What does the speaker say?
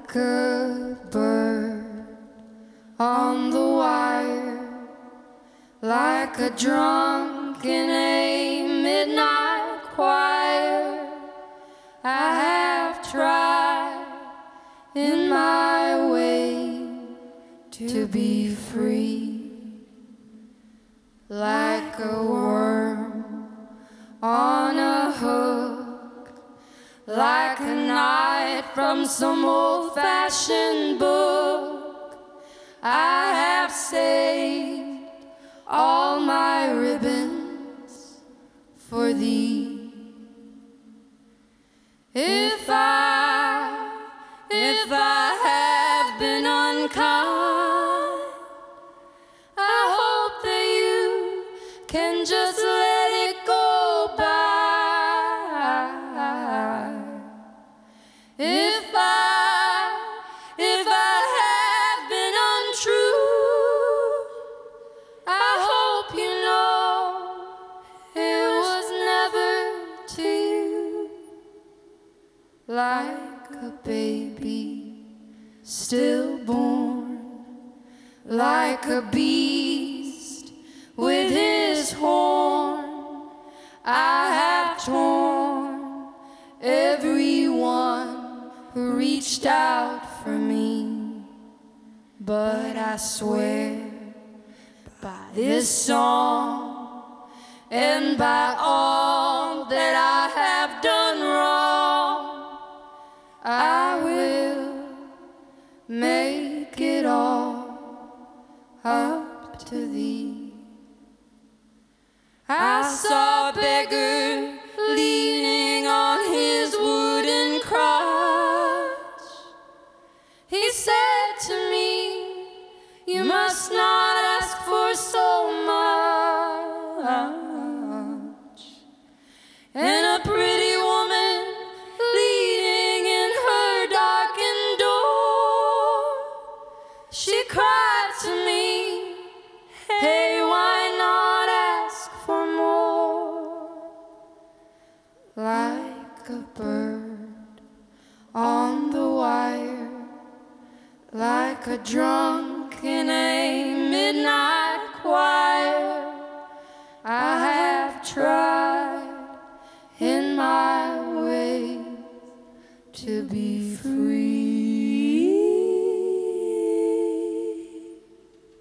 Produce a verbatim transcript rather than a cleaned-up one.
like a bird on the wire, like a drunk in a midnight choir. I have tried in my way to be free, like a worm on a hook, like a knight from some old-fashioned book. I have saved all my ribbons for thee. If I, if I have been unkind, I hope that you can just let it go by. If I, if I have been untrue, I hope you know it was never to you. Like a baby stillborn, like a beast with his horn, I have torn everyone who reached out for me. But I swear by this song and by all that I have done wrong, I will make it all up to thee. I saw a beggar leaning on his wooden crutch. He said to me, you must not ask for so much. And a pretty woman leaning in her darkened door, she cried to me, hey, why not ask for more? Like a bird on the wire, like a drunk in a midnight choir, I have tried in my way to be